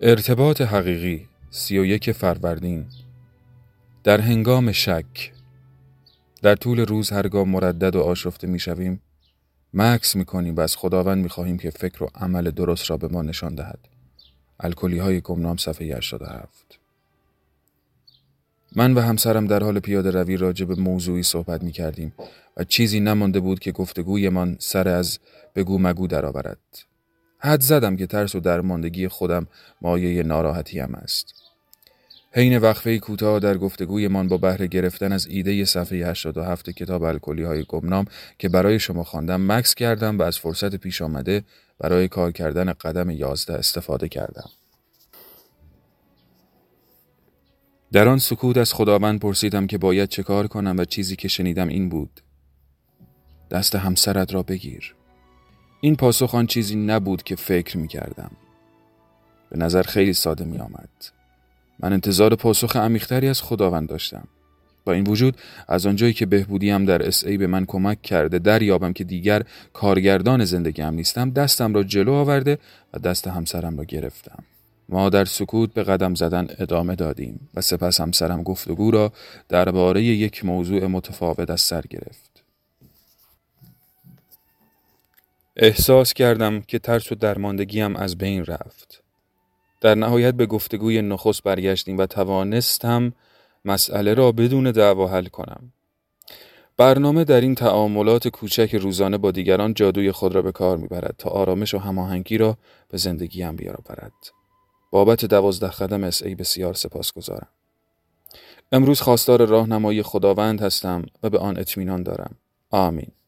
ارتباط حقیقی 31 فروردین. در هنگام شک، در طول روز هرگاه مردد و آشفته می شویم، مکث می کنیم و از خداوند می خواهیم که فکر و عمل درست را به ما نشان دهد. الکلی‌های گمنام صفحه 87. من و همسرم در حال پیاده روی راجع به موضوعی صحبت می کردیم و چیزی نمانده بود که گفتگویمان سر از بگو مگو درآورد. حد زدم که ترس و درماندگی خودم مایه ناراحتیم است. حین وقفه کوتاه در گفتگویمان با بهره گرفتن از ایده صفحه 87 کتاب الکلی‌های گمنام که برای شما خواندم مکث کردم و از فرصت پیش آمده برای کار کردن قدم 11 استفاده کردم. در آن سکوت از خداوند پرسیدم که باید چه کار کنم و چیزی که شنیدم این بود: دست همسرت را بگیر. این پاسخ آن چیزی نبود که فکر می کردم. به نظر خیلی ساده می آمد. من انتظار پاسخ عمیق‌تری از خداوند داشتم. با این وجود از آنجایی که بهبودیم در SI به من کمک کرده دریابم که دیگر کارگردان زندگیم نیستم، دستم را جلو آورده و دست همسرم را گرفتم. ما در سکوت به قدم زدن ادامه دادیم و سپس همسرم گفتگو را درباره یک موضوع متفاوت از سر گرفت. احساس کردم که ترس و درماندگیم از بین رفت. در نهایت به گفتگوی نخست برگشتیم و توانستم مسئله را بدون دعوا حل کنم. برنامه در این تعاملات کوچک روزانه با دیگران جادوی خود را به کار میبرد تا آرامش و هماهنگی را به زندگیم بیاورد. بابت 12 قدم SI بسیار سپاسگزارم. امروز خواستار راهنمایی خداوند هستم و به آن اطمینان دارم. آمین.